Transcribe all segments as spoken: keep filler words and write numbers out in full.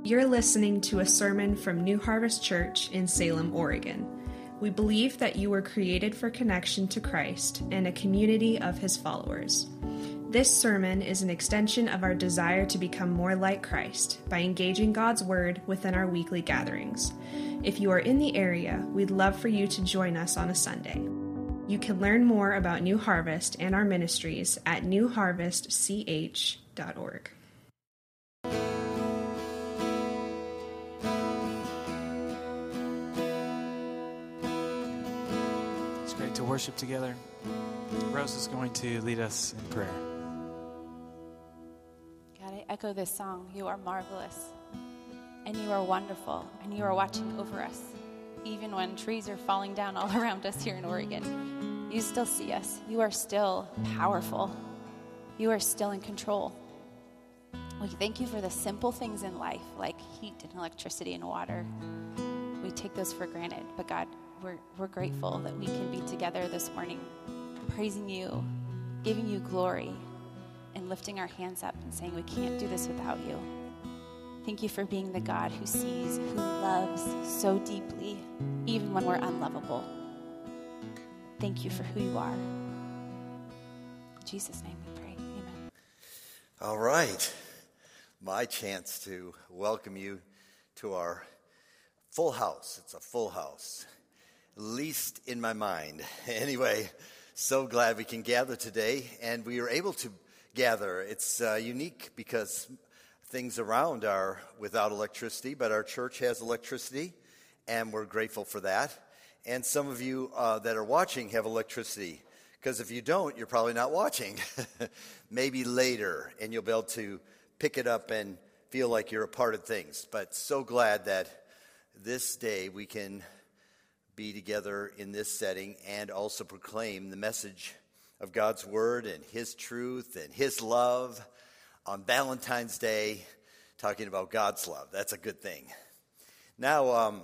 You're listening to a sermon from New Harvest Church in Salem, Oregon. We believe that you were created for connection to Christ and a community of His followers. This sermon is an extension of our desire to become more like Christ by engaging God's Word within our weekly gatherings. If you are in the area, we'd love for you to join us on a Sunday. You can learn more about New Harvest and our ministries at new harvest c h dot org. It's great to worship together. Rose is going to lead us in prayer. God, I echo this song. You are marvelous, and you are wonderful, and you are watching over us. Even when trees are falling down all around us here in Oregon, you still see us. You are still powerful. You are still in control. We thank you for the simple things in life, like heat and electricity and water. We take those for granted, but God, we're, we're grateful that we can be together this morning, praising you, giving you glory, and lifting our hands up and saying we can't do this without you. Thank you for being the God who sees, who loves so deeply, even when we're unlovable. Thank you for who you are. In Jesus' name we pray. Amen. All right. My chance to welcome you to our full house. It's a full house, at least in my mind. Anyway, so glad we can gather today, and we are able to gather. It's uh, unique because things around are without electricity, but our church has electricity, and we're grateful for that. And some of you uh, that are watching have electricity, because if you don't, you're probably not watching. Maybe later, and you'll be able to pick it up and feel like you're a part of things. But so glad that this day we can be together in this setting and also proclaim the message of God's Word and His truth and His love on Valentine's Day, talking about God's love. That's a good thing. Now, um,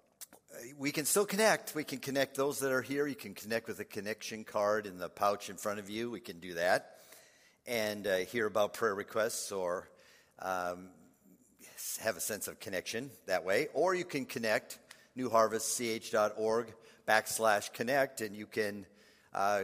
we can still connect. We can connect those that are here. You can connect with a connection card in the pouch in front of you. We can do that and uh, hear about prayer requests or um, have a sense of connection that way. Or you can connect, new harvest c h dot org backslash connect, and you can uh,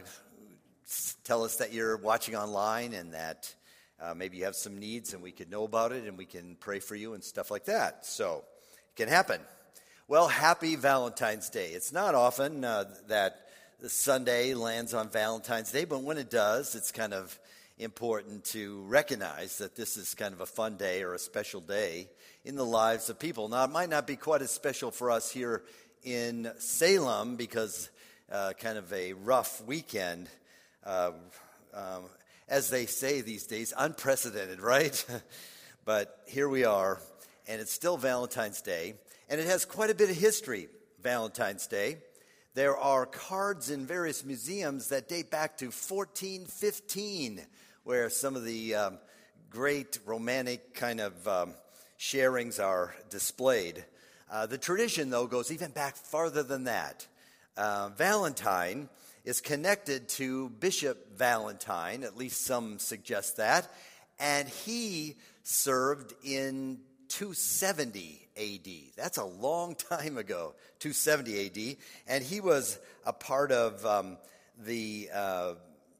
tell us that you're watching online and that Uh, maybe you have some needs and we could know about it and we can pray for you and stuff like that. So it can happen. Well, happy Valentine's Day. It's not often uh, that the Sunday lands on Valentine's Day, but when it does, it's kind of important to recognize that this is kind of a fun day or a special day in the lives of people. Now, it might not be quite as special for us here in Salem because uh, kind of a rough weekend, uh, um, as they say these days, unprecedented, right? But here we are, and it's still Valentine's Day, and it has quite a bit of history, Valentine's Day. There are cards in various museums that date back to fourteen fifteen, where some of the um, great romantic kind of um, sharings are displayed. Uh, the tradition, though, goes even back farther than that. Uh, Valentine is connected to Bishop Valentine, at least some suggest that, and he served in two seventy A D. That's a long time ago, two seventy A D, and he was a part of um, the uh, uh,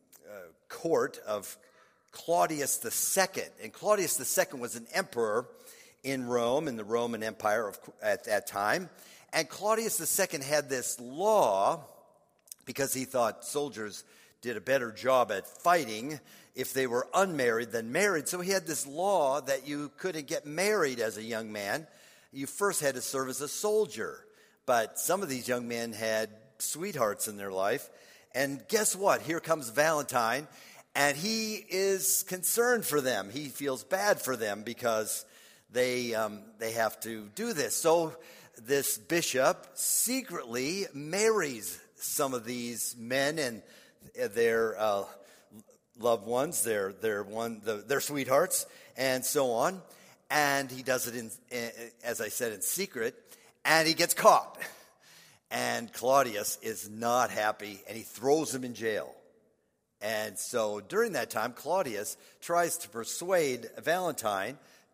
court of Claudius the Second, and Claudius the Second was an emperor in Rome, in the Roman Empire of, at that time, and Claudius the Second had this law because he thought soldiers did a better job at fighting if they were unmarried than married. So he had this law that you couldn't get married as a young man. You first had to serve as a soldier. But some of these young men had sweethearts in their life. And guess what? Here comes Valentine, and he is concerned for them. He feels bad for them because they um, they have to do this. So this bishop secretly marries some of these men and their uh, loved ones, their their one, the, their sweethearts, and so on. And he does it in, as I said, in secret. And he gets caught. And Claudius is not happy, and he throws him in jail. And so during that time, Claudius tries to persuade Valentine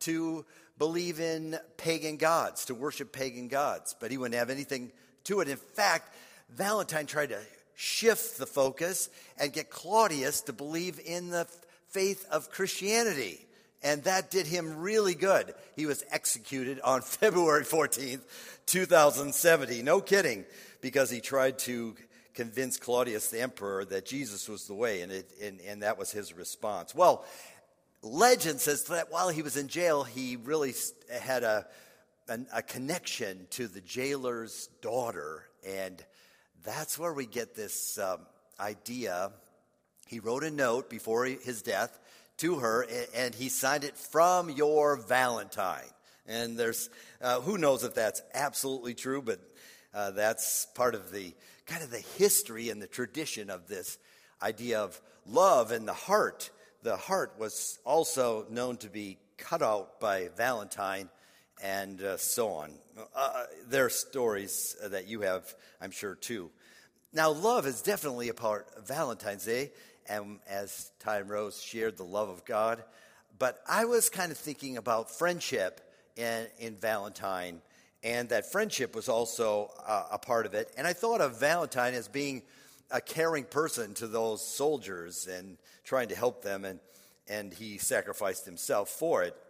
to believe in pagan gods, to worship pagan gods, but he wouldn't have anything to it. In fact, Valentine tried to shift the focus and get Claudius to believe in the faith of Christianity. And that did him really good. He was executed on February fourteenth, two thousand seventy. No kidding, because he tried to convince Claudius the emperor that Jesus was the way, and, it, and, and that was his response. Well, legend says that while he was in jail, he really had a, a, a connection to the jailer's daughter, and that's where we get this um, idea. He wrote a note before he, his death to her, and he signed it, "From your Valentine." And there's, uh, who knows if that's absolutely true, but uh, that's part of the, kind of the history and the tradition of this idea of love and the heart. The heart was also known to be cut out by Valentine, and uh, so on. Uh, there are stories that you have, I'm sure, too. Now, love is definitely a part of Valentine's Day, and as Ty and Rose shared the love of God. But I was kind of thinking about friendship in, in Valentine, and that friendship was also uh, a part of it. And I thought of Valentine as being a caring person to those soldiers and trying to help them, and, and he sacrificed himself for it.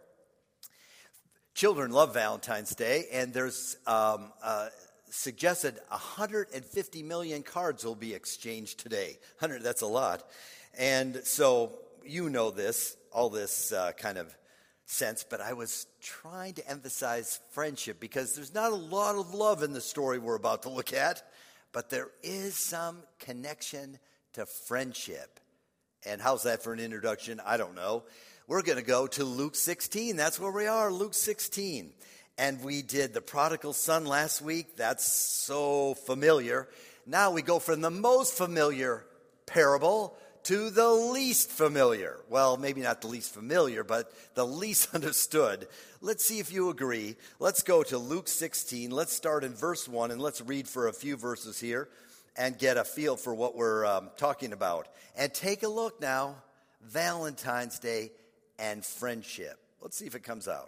Children love Valentine's Day, and there's um, uh, suggested one hundred fifty million cards will be exchanged today. one hundred, that's a lot. And so you know this, all this uh, kind of sense, but I was trying to emphasize friendship because there's not a lot of love in the story we're about to look at, but there is some connection to friendship. And how's that for an introduction? I don't know. We're going to go to Luke sixteen. That's where we are, Luke sixteen. And we did the prodigal son last week. That's so familiar. Now we go from the most familiar parable to the least familiar. Well, maybe not the least familiar, but the least understood. Let's see if you agree. Let's go to Luke sixteen. Let's start in verse one, and let's read for a few verses here and get a feel for what we're um, talking about. And take a look now, Valentine's Day and friendship. Let's see if it comes out.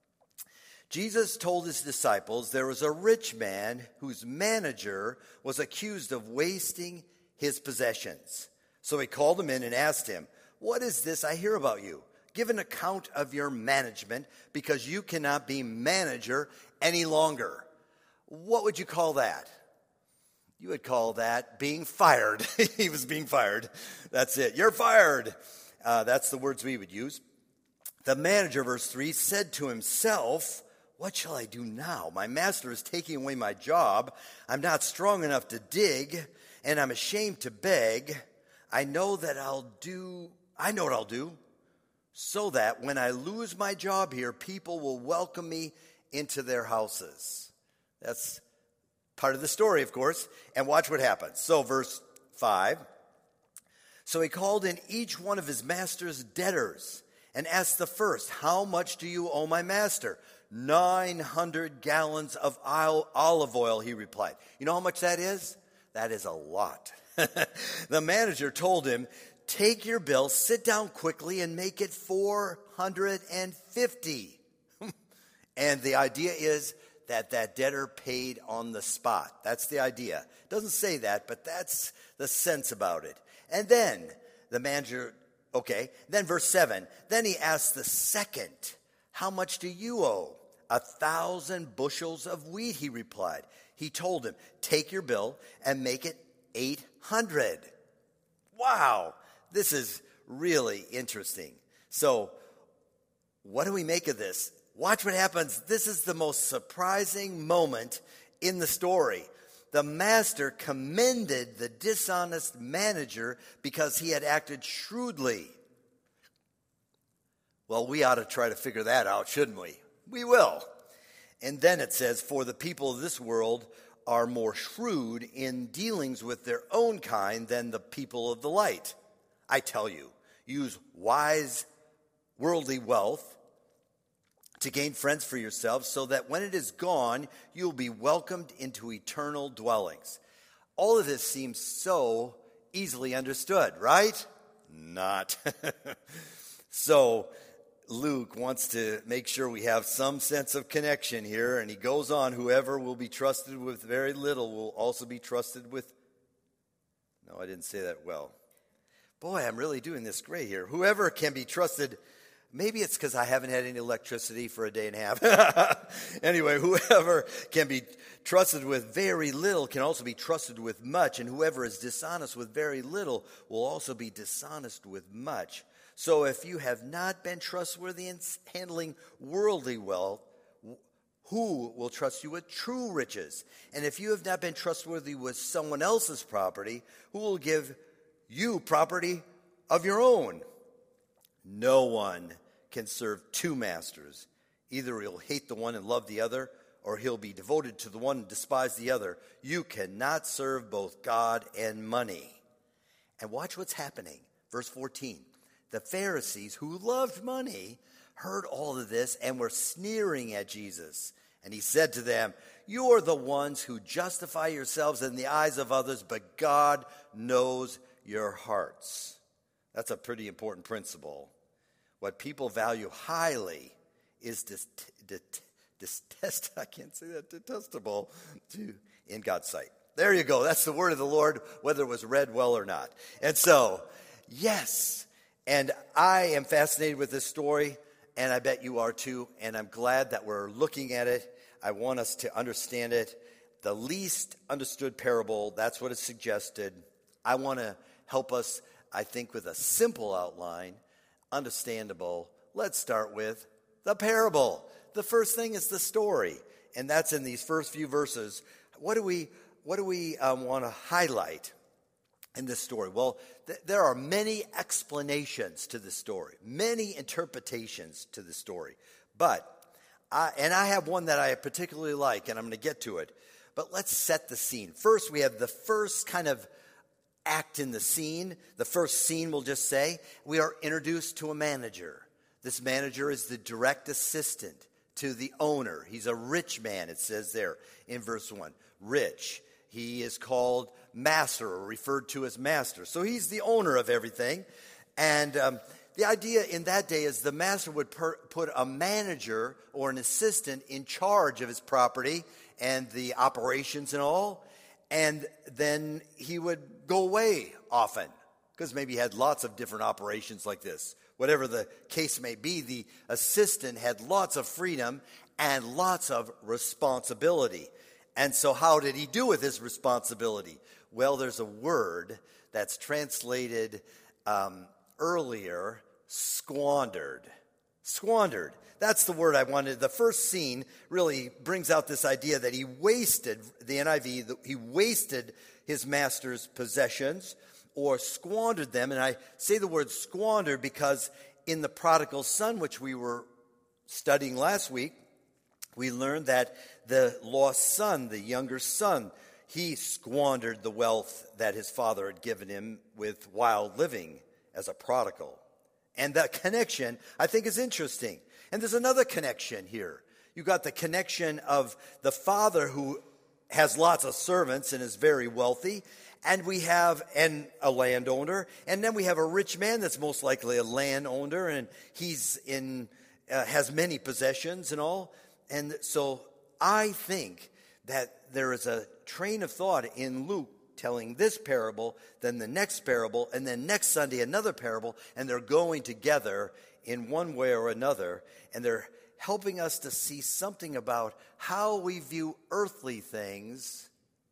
Jesus told his disciples there was a rich man whose manager was accused of wasting his possessions. So he called him in and asked him, "What is this I hear about you? Give an account of your management, because you cannot be manager any longer." What would you call that? You would call that being fired. He was being fired. That's it. You're fired. Uh, that's the words we would use. The manager, verse three, said to himself, "What shall I do now? My master is taking away my job. I'm not strong enough to dig, and I'm ashamed to beg. I know that I'll do, I know what I'll do, so that when I lose my job here, people will welcome me into their houses." That's part of the story, of course. And watch what happens. So verse five. So he called in each one of his master's debtors and asked the first, "How much do you owe my master?" nine hundred gallons of olive oil, he replied. You know how much that is? That is a lot. The manager told him, "Take your bill, sit down quickly, and make it four hundred fifty. And the idea is that that debtor paid on the spot. That's the idea. It doesn't say that, but that's the sense about it. And then the manager, okay, then verse seven, then he asked the second, "How much do you owe?" A thousand bushels of wheat, he replied. He told him, "Take your bill and make it eight hundred. Wow, this is really interesting. So what do we make of this? Watch what happens. This is the most surprising moment in the story. The master commended the dishonest manager because he had acted shrewdly. Well, we ought to try to figure that out, shouldn't we? We will. And then it says, "For the people of this world are more shrewd in dealings with their own kind than the people of the light. I tell you, use wise worldly wealth to gain friends for yourselves, so that when it is gone, you'll be welcomed into eternal dwellings." All of this seems so easily understood, right? Not. So Luke wants to make sure we have some sense of connection here, and he goes on, whoever will be trusted with very little will also be trusted with, no, I didn't say that well. Boy, I'm really doing this great here. Whoever can be trusted, maybe it's because I haven't had any electricity for a day and a half. Anyway, whoever can be trusted with very little can also be trusted with much, and whoever is dishonest with very little will also be dishonest with much. So if you have not been trustworthy in handling worldly wealth, who will trust you with true riches? And if you have not been trustworthy with someone else's property, who will give you property of your own? No one can serve two masters. Either he'll hate the one and love the other, or he'll be devoted to the one and despise the other. You cannot serve both God and money. And watch what's happening. Verse fourteen. The Pharisees, who loved money, heard all of this and were sneering at Jesus. And he said to them, you are the ones who justify yourselves in the eyes of others, but God knows your hearts. That's a pretty important principle. What people value highly is dis- det- detest, I can't say that, detestable to, in God's sight. There you go. That's the word of the Lord, whether it was read well or not. And so, yes, and I am fascinated with this story, and I bet you are too, and I'm glad that we're looking at it. I want us to understand it. The least understood parable, that's what is suggested. I want to help us, I think, with a simple outline, understandable. Let's start with the parable. The first thing is the story, and that's in these first few verses. What do we, what do we um, want to highlight in this story? Well, th- there are many explanations to this story, many interpretations to the story. But, I, and I have one that I particularly like, and I'm going to get to it. But let's set the scene. First, we have the first kind of act in the scene. The first scene, we'll just say, we are introduced to a manager. This manager is the direct assistant to the owner. He's a rich man, it says there in verse one. Rich. He is called master, or referred to as master. So he's the owner of everything. And um, the idea in that day is the master would per- put a manager or an assistant in charge of his property and the operations and all. And then he would go away often, because maybe he had lots of different operations like this. Whatever the case may be, the assistant had lots of freedom and lots of responsibility. And so how did he do with his responsibility? Well, there's a word that's translated um, earlier, squandered. Squandered. That's the word I wanted. The first scene really brings out this idea that he wasted, the N I V, he wasted his master's possessions or squandered them. And I say the word squandered because in the prodigal son, which we were studying last week, we learned that the lost son, the younger son, he squandered the wealth that his father had given him with wild living as a prodigal. And that connection, I think, is interesting. And there's another connection here. You got the connection of the father who has lots of servants and is very wealthy, and we have an, a landowner, and then we have a rich man that's most likely a landowner, and he's in uh, has many possessions and all. And so I think that there is a train of thought in Luke telling this parable, then the next parable, and then next Sunday another parable, and they're going together in one way or another, and they're helping us to see something about how we view earthly things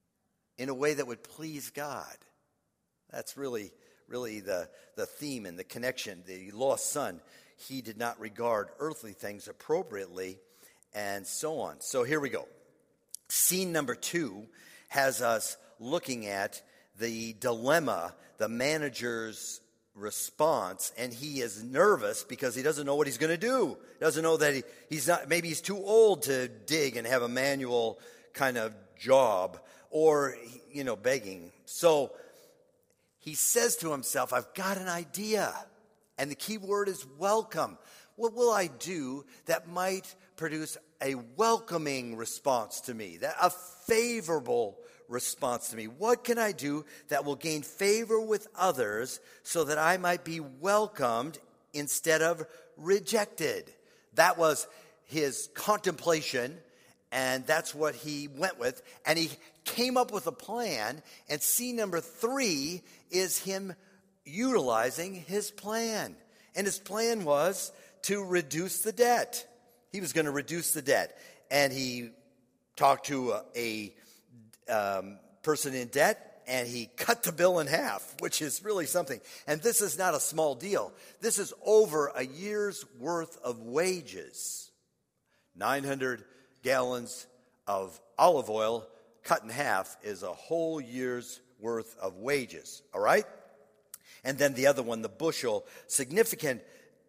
in a way that would please God. That's really, really the, the theme and the connection. The lost son, he did not regard earthly things appropriately, and so on. So here we go. Scene number two has us looking at the dilemma, the manager's response, and he is nervous because he doesn't know what he's going to do. Doesn't know that he, he's not, maybe he's too old to dig and have a manual kind of job, or, you know, begging. So he says to himself, I've got an idea. And the key word is welcome. What will I do that might produce a welcoming response to me, that a favorable response to me? What can I do that will gain favor with others so that I might be welcomed instead of rejected. That was his contemplation, and that's what he went with. And he came up with a plan, and scene number three is him utilizing his plan. And his plan was to reduce the debt. He was going to reduce the debt. And he talked to a, a um, person in debt, and he cut the bill in half, which is really something. And this is not a small deal. This is over a year's worth of wages. nine hundred gallons of olive oil cut in half is a whole year's worth of wages, all right? And then the other one, the bushel, significant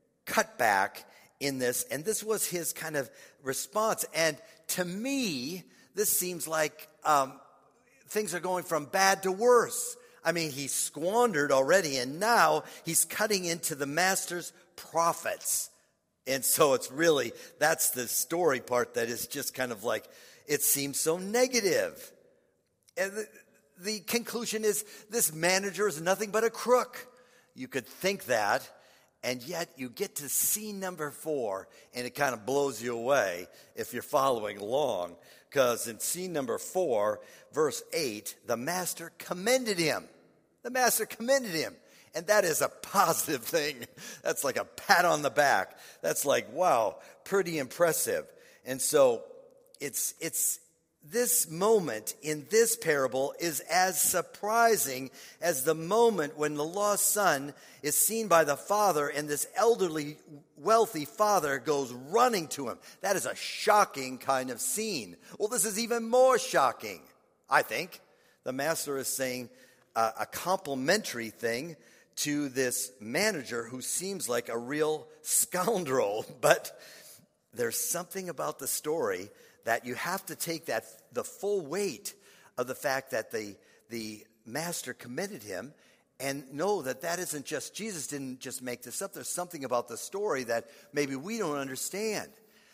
cutback in this. And this was his kind of response. And to me, this seems like um, things are going from bad to worse. I mean, he squandered already, and now he's cutting into the master's profits. And so it's really, that's the story part that is just kind of like, it seems so negative. And the, the conclusion is this manager is nothing but a crook. You could think that, and yet you get to scene number four, and it kind of blows you away if you're following along. Because in scene number four, verse eight, the master commended him. The master commended him. And that is a positive thing. That's like a pat on the back. That's like, wow, pretty impressive. And so it's it's this moment in this parable is as surprising as the moment when the lost son is seen by the father, and this elderly, wealthy father goes running to him. That is a shocking kind of scene. Well, this is even more shocking, I think. The master is saying uh, a complimentary thing to this manager who seems like a real scoundrel. But there's something about the story that you have to take that the full weight of the fact that the the master commended him, and know that that isn't just, Jesus didn't just make this up. There's something about the story that maybe we don't understand.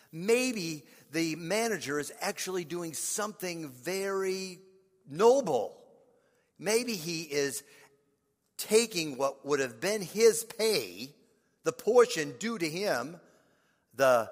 Maybe the manager is actually doing something very noble. Maybe he is taking what would have been his pay, the portion due to him, the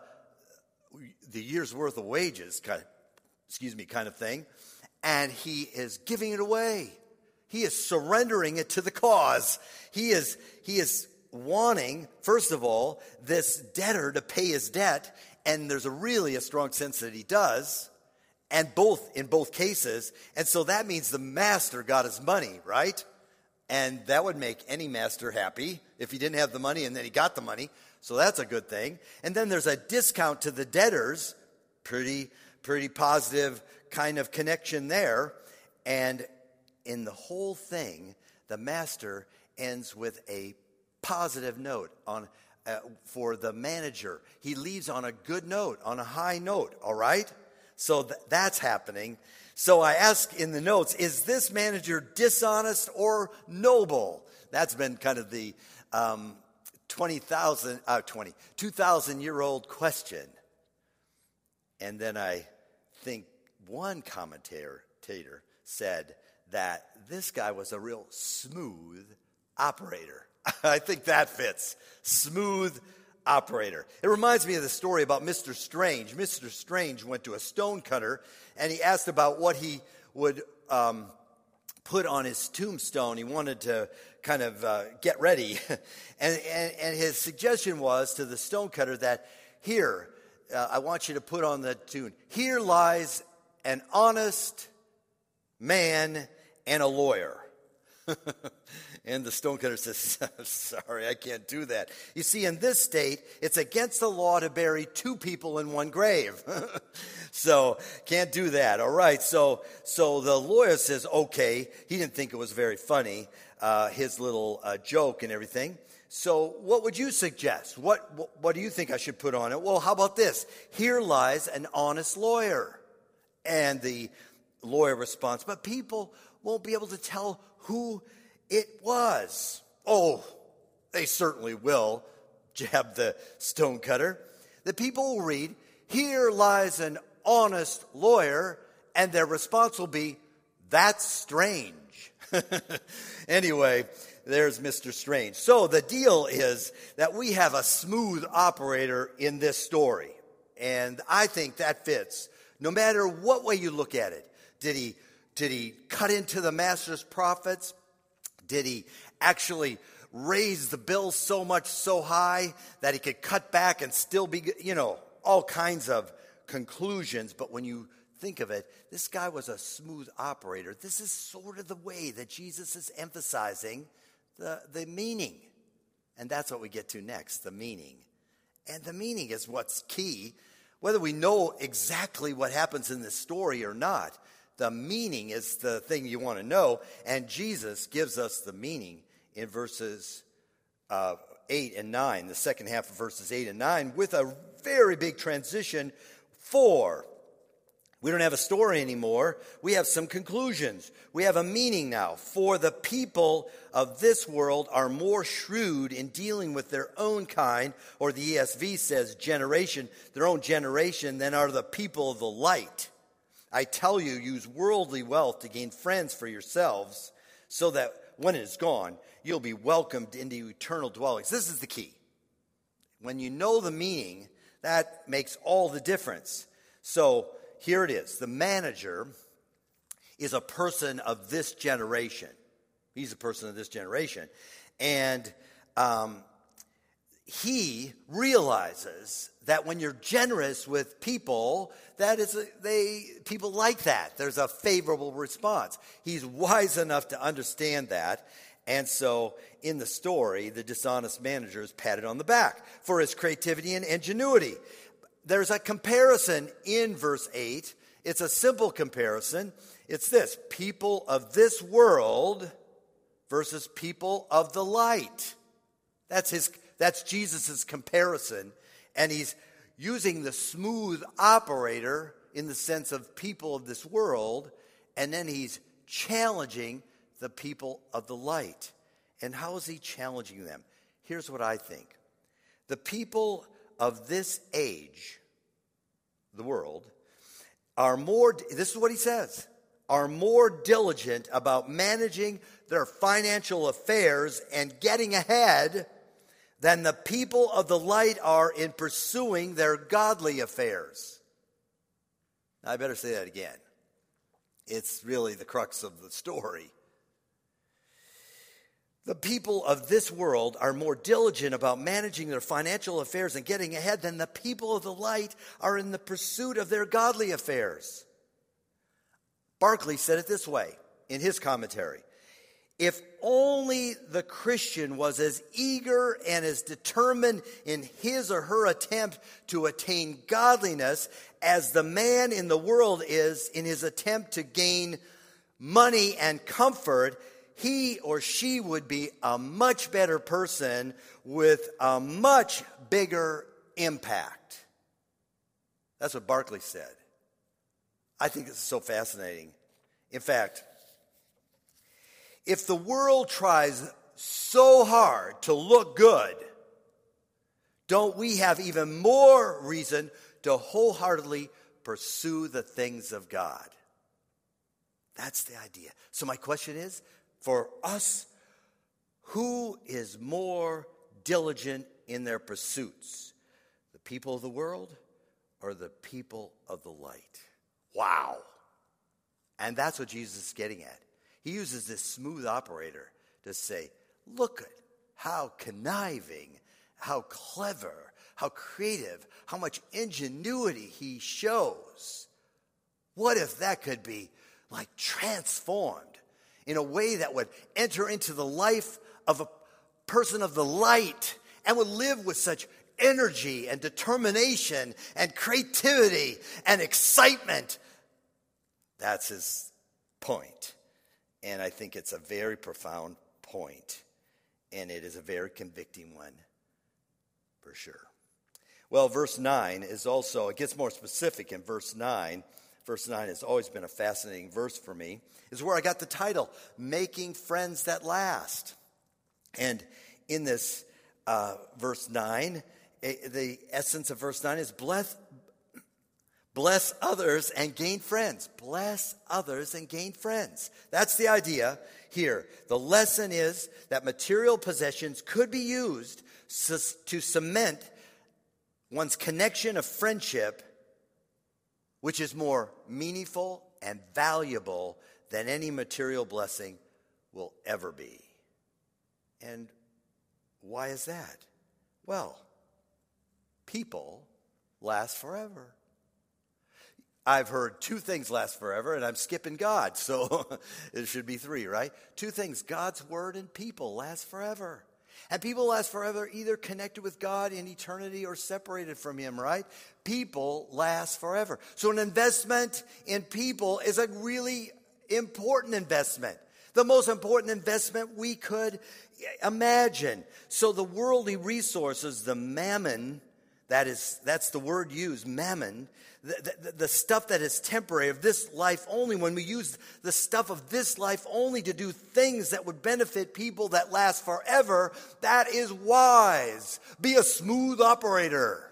the year's worth of wages, kind of, excuse me, kind of thing, and he is giving it away. He is surrendering it to the cause. He is he is wanting, first of all, this debtor to pay his debt, and there's a really a strong sense that he does, and both in both cases, and so that means the master got his money, right? And that would make any master happy if he didn't have the money and then he got the money. So that's a good thing. And then there's a discount to the debtors. Pretty, pretty positive kind of connection there. And in the whole thing, the master ends with a positive note on uh, for the manager. He leaves on a good note, on a high note, all right? So th- that's happening. So I ask in the notes, is this manager dishonest or noble? That's been kind of the um, twenty thousand, uh, twenty, two thousand year old question. And then I think one commentator said that this guy was a real smooth operator. I think that fits. Smooth operator. It reminds me of the story about Mister Strange. Mister Strange went to a stonecutter, and he asked about what he would um, put on his tombstone. He wanted to kind of uh, get ready. and, and, and his suggestion was to the stonecutter that, here, uh, I want you to put on the tomb, here lies an honest man and a lawyer. And the stonecutter says, sorry, I can't do that. You see, in this state, it's against the law to bury two people in one grave. So, can't do that. All right, so so the lawyer says, okay. He didn't think it was very funny, uh, his little uh, joke and everything. So what would you suggest? What, what what do you think I should put on it? Well, how about this? Here lies an honest lawyer. And the lawyer responds, but people won't be able to tell who it was. Oh, they certainly will, jabbed the stonecutter. The people will read, here lies an honest lawyer, and their response will be, that's strange. Anyway, there's Mister Strange. So the deal is that we have a smooth operator in this story. And I think that fits. No matter what way you look at it. Did he, did he cut into the master's profits? Did he actually raise the bill so much, so high that he could cut back and still be, you know, all kinds of conclusions. But when you think of it, this guy was a smooth operator. This is sort of the way that Jesus is emphasizing the, the meaning. And that's what we get to next, the meaning. And the meaning is what's key. Whether we know exactly what happens in this story or not, the meaning is the thing you want to know. And Jesus gives us the meaning in verses uh, eight and nine, the second half of verses eight and nine, with a very big transition for. We don't have a story anymore. We have some conclusions. We have a meaning now. For the people of this world are more shrewd in dealing with their own kind, or the E S V says generation, their own generation, than are the people of the light. I tell you, use worldly wealth to gain friends for yourselves, so that when it is gone, you'll be welcomed into eternal dwellings. This is the key. When you know the meaning, that makes all the difference. So here it is. The manager is a person of this generation. He's a person of this generation. And um, he realizes that when you're generous with people, that is a, they people like that. There's a favorable response. He's wise enough to understand that. And so in the story, the dishonest manager is patted on the back for his creativity and ingenuity. There's a comparison in verse eight. It's a simple comparison. It's this: people of this world versus people of the light. That's his. That's Jesus' comparison. And he's using the smooth operator in the sense of people of this world, and then he's challenging the people of the light. And how is he challenging them? Here's what I think. The people of this age, the world, are more, this is what he says, are more diligent about managing their financial affairs and getting ahead than the people of the light are in pursuing their godly affairs. Now, I better say that again. It's really the crux of the story. The people of this world are more diligent about managing their financial affairs and getting ahead than the people of the light are in the pursuit of their godly affairs. Barclay said it this way in his commentary. If only the Christian was as eager and as determined in his or her attempt to attain godliness as the man in the world is in his attempt to gain money and comfort, he or she would be a much better person with a much bigger impact. That's what Barclay said. I think this is so fascinating. In fact, if the world tries so hard to look good, don't we have even more reason to wholeheartedly pursue the things of God? That's the idea. So my question is, for us, who is more diligent in their pursuits? The people of the world or the people of the light? Wow. And that's what Jesus is getting at. He uses this smooth operator to say, look at how conniving, how clever, how creative, how much ingenuity he shows. What if that could be like transformed in a way that would enter into the life of a person of the light and would live with such energy and determination and creativity and excitement? That's his point. And I think it's a very profound point, and it is a very convicting one, for sure. Well, verse nine is also, it gets more specific in verse nine. Verse nine has always been a fascinating verse for me. Is where I got the title, Making Friends That Last. And in this uh, verse nine, the essence of verse nine is bless, Bless others and gain friends. Bless others and gain friends. That's the idea here. The lesson is that material possessions could be used to cement one's connection of friendship, which is more meaningful and valuable than any material blessing will ever be. And why is that? Well, people last forever. I've heard two things last forever, and I'm skipping God, so it should be three, right? Two things, God's word and people last forever. And people last forever, either connected with God in eternity or separated from him, right? People last forever. So an investment in people is a really important investment. The most important investment we could imagine. So the worldly resources, the mammon, that is, that's the word used, mammon, the, the, the stuff that is temporary, of this life only, when we use the stuff of this life only to do things that would benefit people that last forever, that is wise. Be a smooth operator.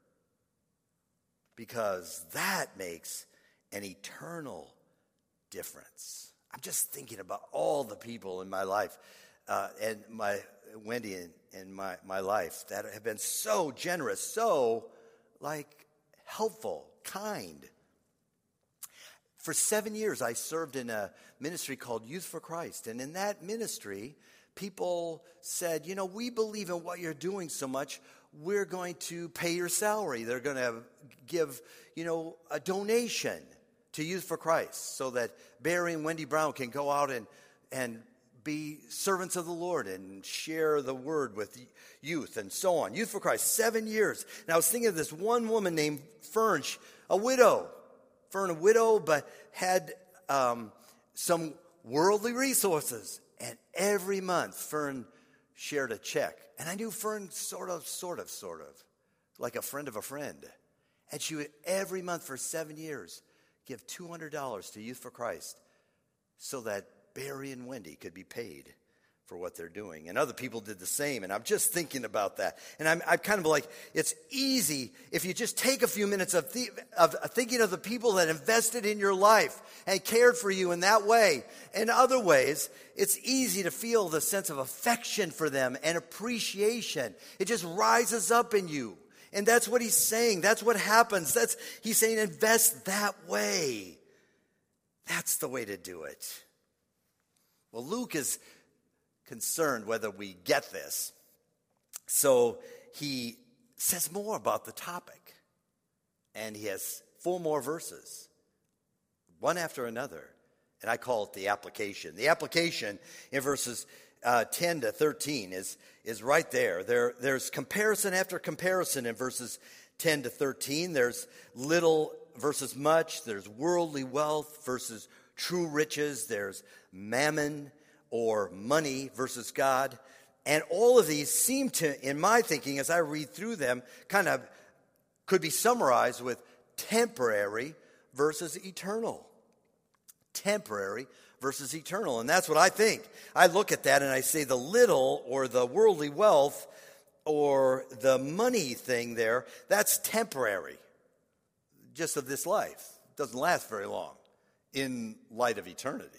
Because that makes an eternal difference. I'm just thinking about all the people in my life, uh, and my Wendy and, and my, my life that have been so generous, so like helpful, kind. For seven years, I served in a ministry called Youth for Christ. And in that ministry, people said, you know, we believe in what you're doing so much, we're going to pay your salary. They're going to give, you know, a donation to Youth for Christ so that Barry and Wendy Brown can go out and, and be servants of the Lord and share the word with youth and so on. Youth for Christ, seven years. And I was thinking of this one woman named Fern, a widow. Fern, a widow, but had um, some worldly resources. And every month, Fern shared a check. And I knew Fern sort of, sort of, sort of, like a friend of a friend. And she would, every month for seven years, give two hundred dollars to Youth for Christ so that Barry and Wendy could be paid for what they're doing. And other people did the same. And I'm just thinking about that. And I'm, I'm kind of like, it's easy if you just take a few minutes of, th- of thinking of the people that invested in your life and cared for you in that way. In other ways, it's easy to feel the sense of affection for them and appreciation. It just rises up in you. And that's what he's saying. That's what happens. That's, he's saying invest that way. That's the way to do it. Well, Luke is concerned whether we get this. So he says more about the topic. And he has four more verses, one after another. And I call it the application. The application in verses uh, ten to thirteen is, is right there. there. There's comparison after comparison in verses ten to thirteen. There's little versus much. There's worldly wealth versus true riches. There's mammon or money versus God. And all of these seem to, in my thinking, as I read through them, kind of could be summarized with temporary versus eternal. Temporary versus eternal. And that's what I think. I look at that and I say the little or the worldly wealth or the money thing there, that's temporary. Just of this life. It doesn't last very long in light of eternity.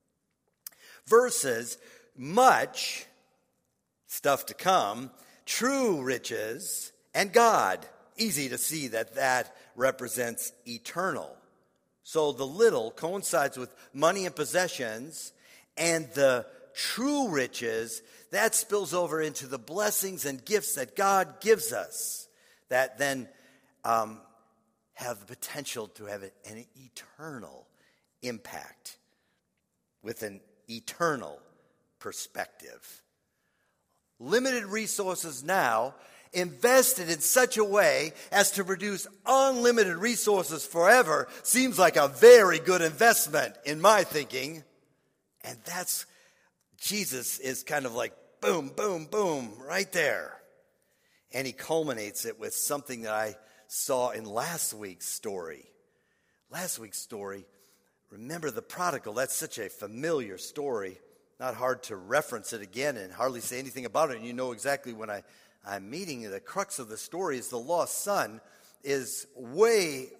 Versus much stuff to come, true riches, and God. Easy to see that that represents eternal. So the little coincides with money and possessions, and the true riches, that spills over into the blessings and gifts that God gives us that then um, have the potential to have an eternal impact with an eternal perspective. Limited resources now, invested in such a way as to produce unlimited resources forever, seems like a very good investment in my thinking. And that's, Jesus is kind of like boom, boom, boom, right there. And he culminates it with something that I saw in last week's story. Last week's story, remember the prodigal, that's such a familiar story. Not hard to reference it again and hardly say anything about it. And you know exactly when I, I'm meeting. The crux of the story is the lost son is way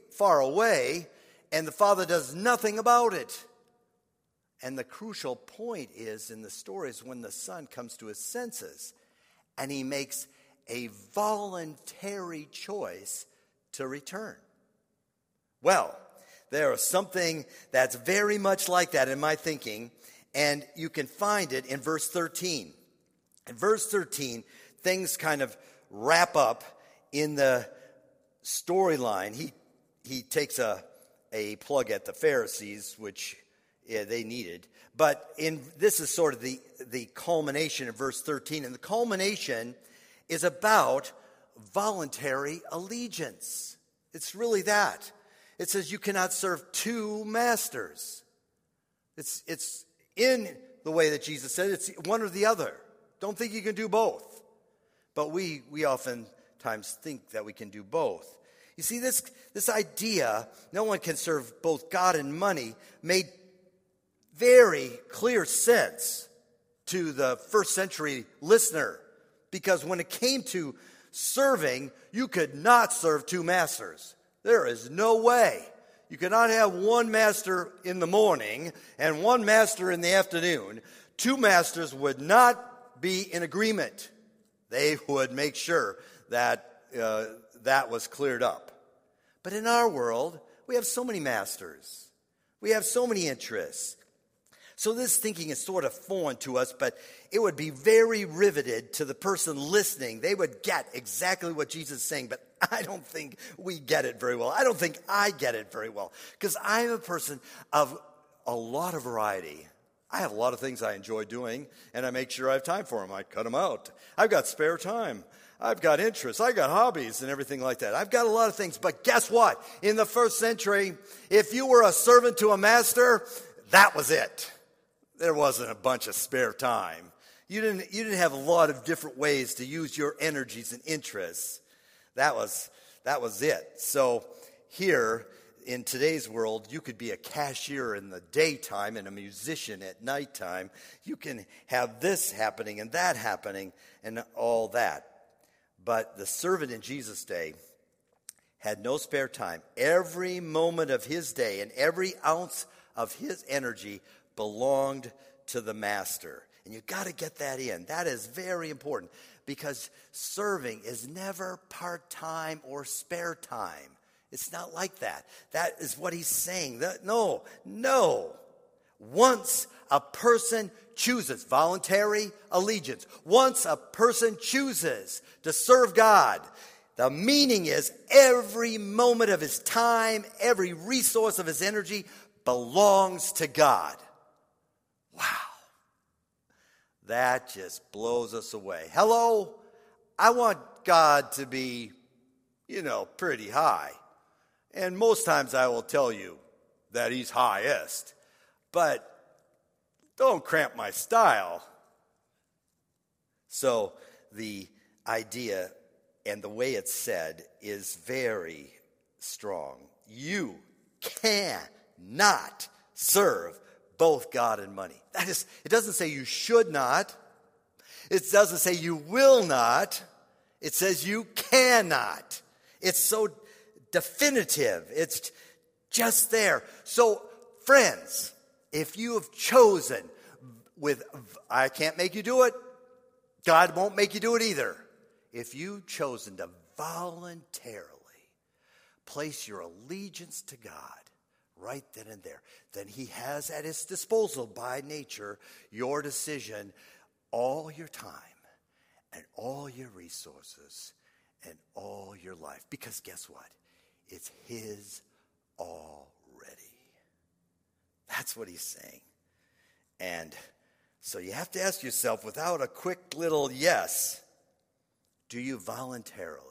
far away, and the father does nothing about it. And the crucial point is in the story is when the son comes to his senses and he makes a voluntary choice to return. Well, there is something that's very much like that in my thinking, and you can find it in verse thirteen. In verse thirteen, things kind of wrap up in the storyline. He he takes a, a plug at the Pharisees, which yeah, they needed. But in this is sort of the, the culmination of verse thirteen. And the culmination is about voluntary allegiance. It's really that. It says you cannot serve two masters. It's, it's in the way that Jesus said, it's one or the other. Don't think you can do both. But we, we oftentimes think that we can do both. You see, this, this idea, no one can serve both God and money, made very clear sense to the first century listener. Because when it came to serving, you could not serve two masters. There is no way. You cannot have one master in the morning and one master in the afternoon. Two masters would not be in agreement. They would make sure that uh, that was cleared up. But in our world, we have so many masters. We have so many interests. So this thinking is sort of foreign to us, but it would be very riveted to the person listening. They would get exactly what Jesus is saying, but I don't think we get it very well. I don't think I get it very well, because I'm a person of a lot of variety. I have a lot of things I enjoy doing, and I make sure I have time for them. I cut them out. I've got spare time. I've got interests. I've got hobbies and everything like that. I've got a lot of things, but guess what? In the first century, if you were a servant to a master, that was it. There wasn't a bunch of spare time. You didn't, you didn't have a lot of different ways to use your energies and interests. That was, that was it. So here, in today's world, you could be a cashier in the daytime and a musician at nighttime. You can have this happening and that happening and all that. But the servant in Jesus' day had no spare time. Every moment of his day and every ounce of his energy belonged to the master. And you've got to get that in. That is very important, because serving is never part-time or spare time. It's not like that. That is what he's saying. That, no, no. Once a person chooses voluntary allegiance, once a person chooses to serve God, the meaning is every moment of his time, every resource of his energy belongs to God. Wow. That just blows us away. Hello? I want God to be, you know, pretty high. And most times I will tell you that he's highest. But don't cramp my style. So the idea and the way it's said is very strong. You cannot serve both God and money. That is, it doesn't say you should not. It doesn't say you will not. It says you cannot. It's so definitive. It's just there. So, friends, if you have chosen with, I can't make you do it, God won't make you do it either. If you've chosen to voluntarily place your allegiance to God right then and there, then he has at his disposal by nature your decision, all your time and all your resources and all your life. Because guess what? It's his already. That's what he's saying. And so you have to ask yourself, without a quick little yes, do you voluntarily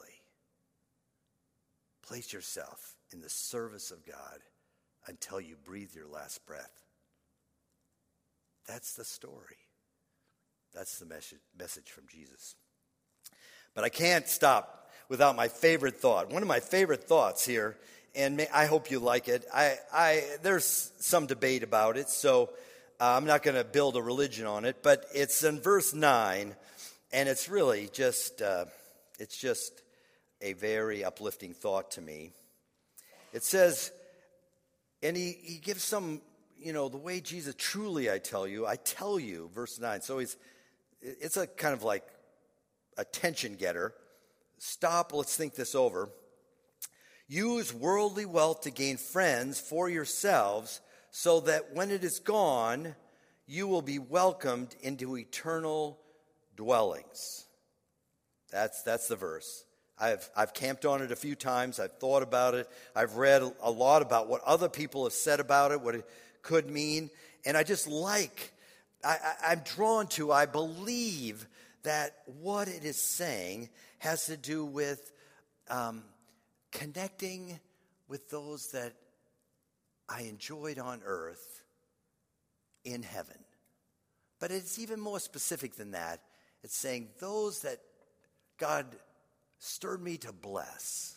place yourself in the service of God until you breathe your last breath? That's the story. That's the message message from Jesus. But I can't stop without my favorite thought. One of my favorite thoughts here, and may, I hope you like it. I, I there's some debate about it, so uh, I'm not going to build a religion on it. But it's in verse nine, and it's really just uh, it's just a very uplifting thought to me. It says, and he, he gives some, you know, the way Jesus, truly I tell you, I tell you, verse nine. So he's, it's a kind of like a tension getter. Stop, let's think this over. Use worldly wealth to gain friends for yourselves, so that when it is gone, you will be welcomed into eternal dwellings. That's that's the verse. I've I've camped on it a few times. I've thought about it. I've read a lot about what other people have said about it, what it could mean, and I just like. I, I, I'm drawn to. I believe that what it is saying has to do with um, connecting with those that I enjoyed on earth in heaven. But it's even more specific than that. It's saying those that God stirred me to bless,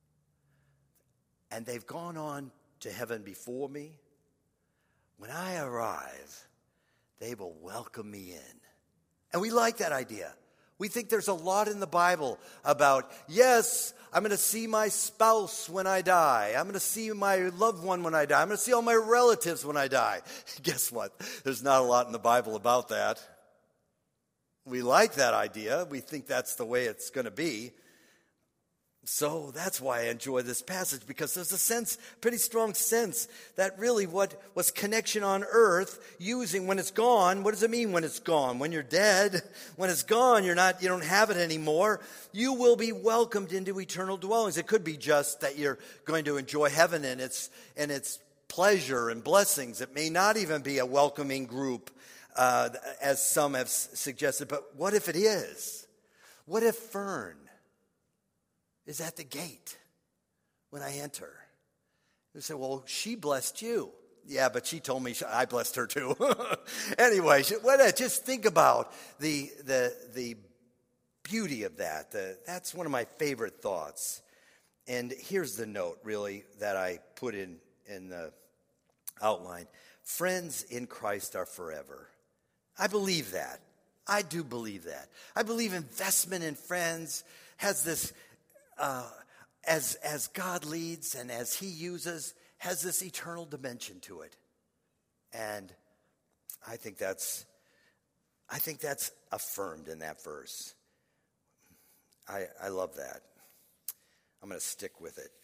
and they've gone on to heaven before me. When I arrive, they will welcome me in. And we like that idea. We think there's a lot in the Bible about, yes, I'm going to see my spouse when I die. I'm going to see my loved one when I die. I'm going to see all my relatives when I die. Guess what? There's not a lot in the Bible about that. We like that idea. We think that's the way it's going to be. So that's why I enjoy this passage, because there's a sense, pretty strong sense, that really what was connection on earth, using when it's gone. What does it mean when it's gone? When you're dead, when it's gone, you're not, you don't have it anymore. You will be welcomed into eternal dwellings. It could be just that you're going to enjoy heaven and its and its pleasure and blessings. It may not even be a welcoming group, uh, as some have suggested. But what if it is? What if Fern is at the gate when I enter? You say, well, she blessed you. Yeah, but she told me I blessed her too. Anyway, just think about the the the beauty of that. The, that's one of my favorite thoughts. And here's the note, really, that I put in, in the outline. Friends in Christ are forever. I believe that. I do believe that. I believe investment in friends has this... Uh, as as God leads and as he uses, has this eternal dimension to it. And I think that's I think that's affirmed in that verse. I I love that. I'm going to stick with it.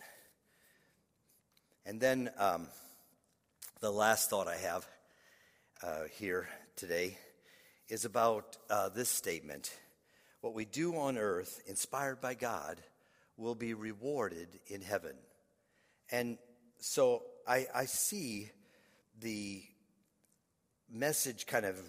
And then um, the last thought I have uh, here today is about uh, this statement. What we do on earth, inspired by God, will be rewarded in heaven. And so I, I see the message kind of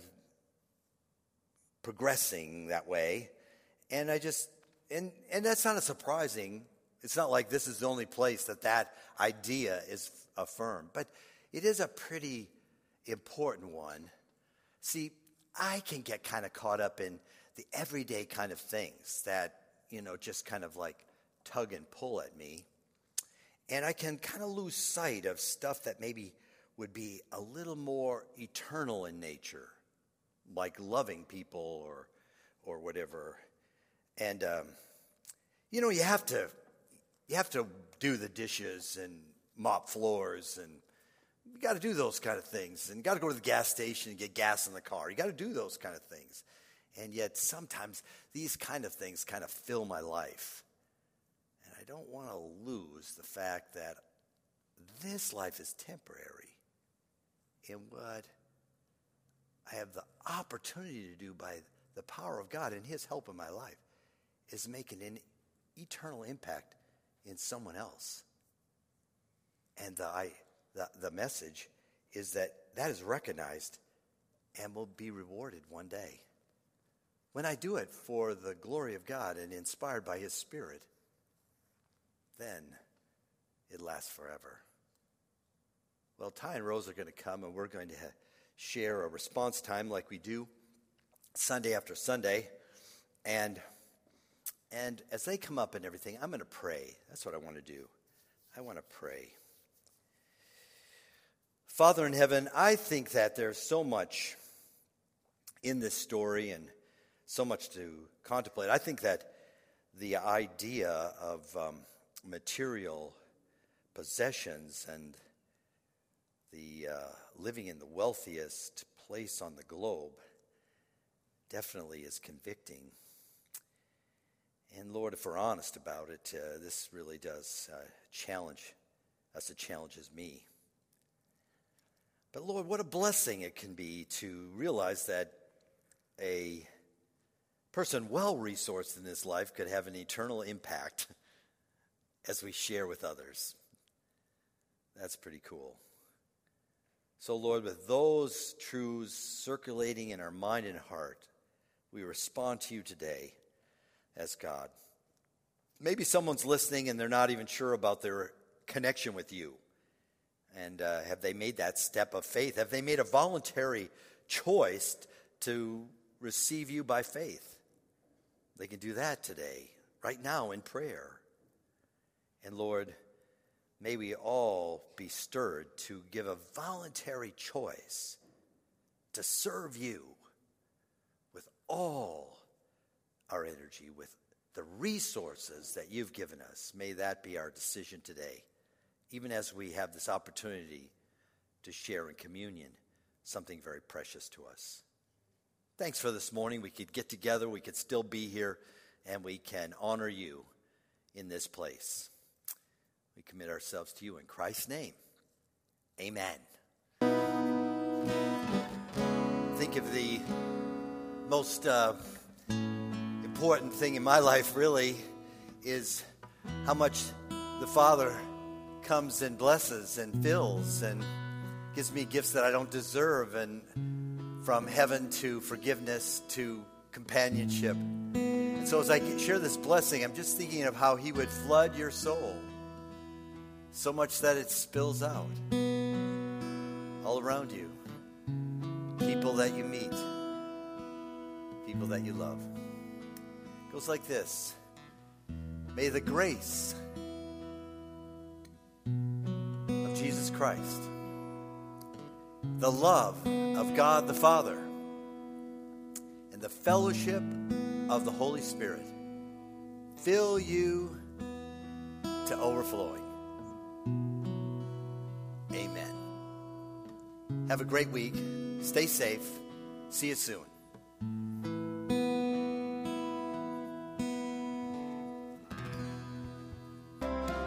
progressing that way. And I just, and, and that's not a surprising, it's not like this is the only place that that idea is affirmed. But it is a pretty important one. See, I can get kind of caught up in the everyday kind of things that, you know, just kind of like tug and pull at me, and I can kind of lose sight of stuff that maybe would be a little more eternal in nature, like loving people or or whatever. And um, you know, you have to you have to do the dishes and mop floors, and you got to do those kind of things, and you got to go to the gas station and get gas in the car. You got to do those kind of things, and yet sometimes these kind of things kind of fill my life. I don't want to lose the fact that this life is temporary, and what I have the opportunity to do by the power of God and his help in my life is making an eternal impact in someone else. And the, I, the, the message is that that is recognized and will be rewarded one day. When I do it for the glory of God and inspired by his Spirit, then it lasts forever. Well, Ty and Rose are going to come, and we're going to ha- share a response time like we do Sunday after Sunday. And and as they come up and everything, I'm going to pray. That's what I want to do. I want to pray. Father in heaven, I think that there's so much in this story and so much to contemplate. I think that the idea of um, material possessions and the uh, living in the wealthiest place on the globe definitely is convicting. And Lord, if we're honest about it, uh, this really does uh, challenge us. It challenges me. But Lord, what a blessing it can be to realize that a person well-resourced in this life could have an eternal impact as we share with others. That's pretty cool. So Lord, with those truths circulating in our mind and heart, we respond to you today as God. Maybe someone's listening and they're not even sure about their connection with you. And uh, have they made that step of faith? Have they made a voluntary choice to receive you by faith? They can do that today, right now in prayer. And Lord, may we all be stirred to give a voluntary choice to serve you with all our energy, with the resources that you've given us. May that be our decision today, even as we have this opportunity to share in communion something very precious to us. Thanks for this morning. We could get together, we could still be here, and we can honor you in this place. We commit ourselves to you in Christ's name. Amen. Think of the most uh, important thing in my life, really, is how much the Father comes and blesses and fills and gives me gifts that I don't deserve, and from heaven to forgiveness to companionship. And so as I share this blessing, I'm just thinking of how he would flood your soul so much that it spills out all around you. People that you meet, people that you love. It goes like this. May the grace of Jesus Christ, the love of God the Father, and the fellowship of the Holy Spirit fill you to overflowing. Amen. Have a great week. Stay safe. See you soon.